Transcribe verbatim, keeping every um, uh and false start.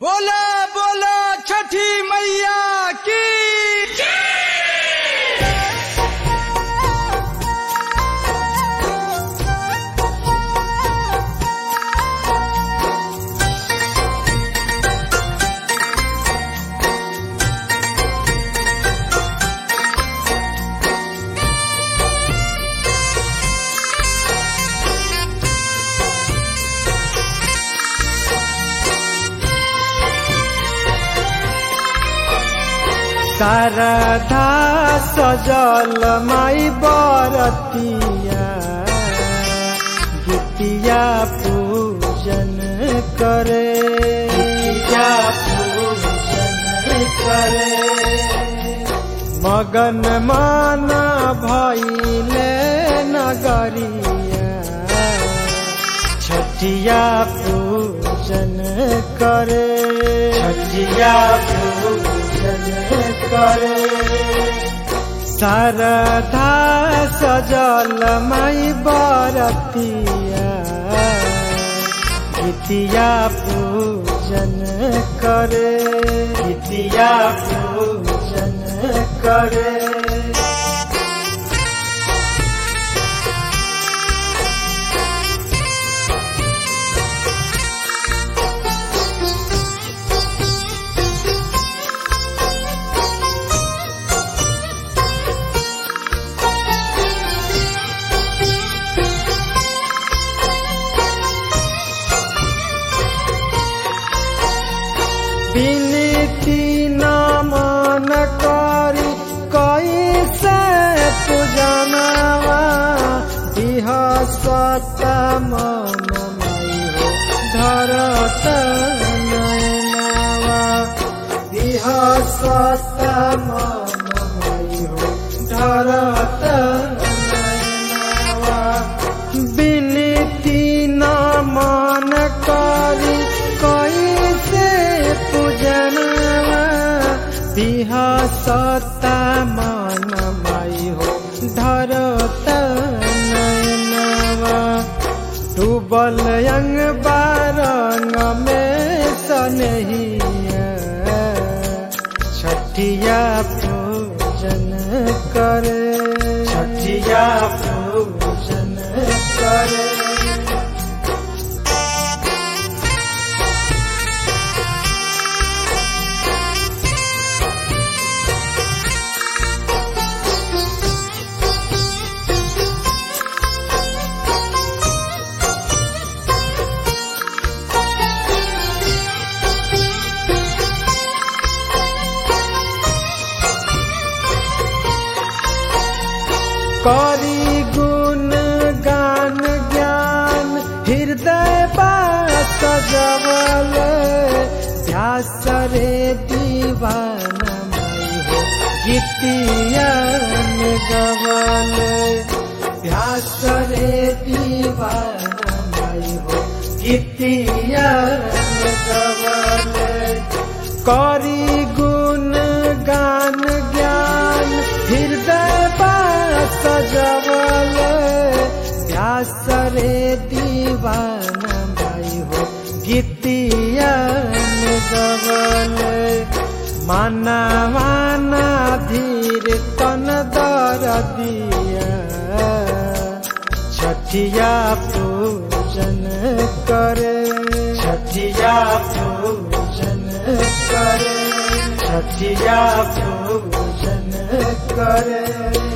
बोला बोला छठी मैया की शारदा सजल माई बरतिया गीतिया पूजन करे गीतिया पूजन करे मगन मन भइले नगरिया छठिया पूजन करे छठिया पूजन करे शारदा सजल माई बरतिया गीतिया पूजन करे गीतिया पूजन करे विनती नमन करी कैसे पूजनवा बिहसत मन मई हो धरत नयनवा बिहसत मन मई हो धरत नयनवा विनती नमन करी कैसे पूजनवा बिहसता मन मई हो धरत नयनवा डूबल अंग बारंग में सनहिया छठिया पूजन करे छठिया पूजन करे करी गुण गान ज्ञान हृदय बात सजवल व्यास रे दीवाना मई हो गीतिया गवल व्यास रे दीवाना मई हो गीतिया गवल करी गुण गान ज्ञान हृदय सजवल व्यास रे दीवाना भाई हो गीतिया गवल माना माना धीर तन दर दिया छठिया पूजन करे छठिया पूजन करे छठिया पूजन करे।